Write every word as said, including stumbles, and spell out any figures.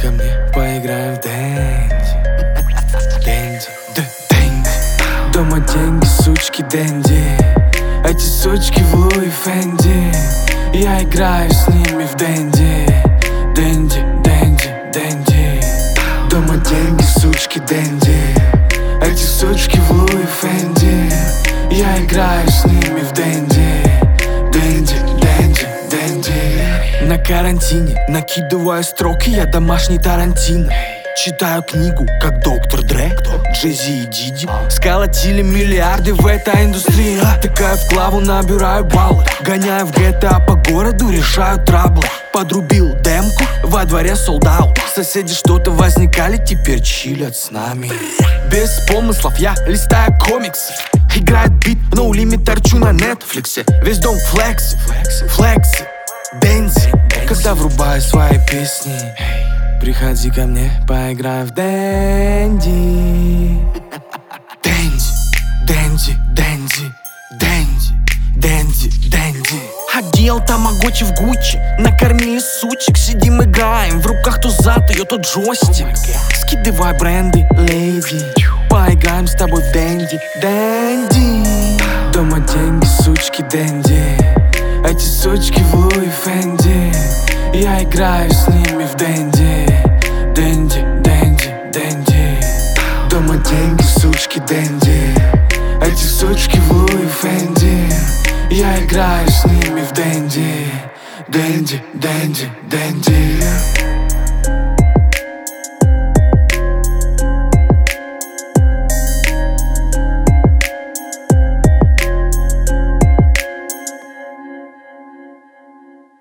ко мне, поиграем в Дэнди. Дэнди, да, Дэнди. Дома деньги, сучки, Дэнди. Эти сучки в Луи Фенди. Я играю с ними в Дэнди. Дэнди, Дэнди, Дэнди. Дома деньги, сучки, Дэнди. Эти сучки в Луи Фенди. Я играю с ними в Дэнди. Дэнди, Дэнди, Дэнди. На карантине накидываю строки, я домашний Тарантино. Читаю книгу, как доктор Дре, Джей-Зи и Диди сколотили миллиарды в этой индустрии. Такая в клаву, набираю баллы, гоняю в джи ти эй по городу, решаю траблы. Подрубил демку, во дворе солдат. Соседи что-то возникали, теперь чилят с нами. Без помыслов я листаю комиксы. Играет бит, no limit, торчу на Netflix. Весь дом флекси, флекси, Дэнди. Когда врубаю свои песни, приходи ко мне, поиграем в Дэнди. Дэнди, Дэнди, Дэнди, Дэнди, Дэнди, Дэнди. Одел тамагочи в Гуччи, накормили сучек, сидим играем. В руках то зад ее, то джойстик. Скидывай бренды, леди, поиграем с тобой в Дэнди. Дэнди. Дома деньги, сучки, Дэнди. Эти сучки в Луи Фенди. Я играю с ними в Дэнди. Дэнди, Дэнди, Дэнди. Дома деньги, сучки, Дэнди. Эти сучки в Луи Фенди. Я играю с ними в Дэнди. Дэнди, Дэнди, Дэнди.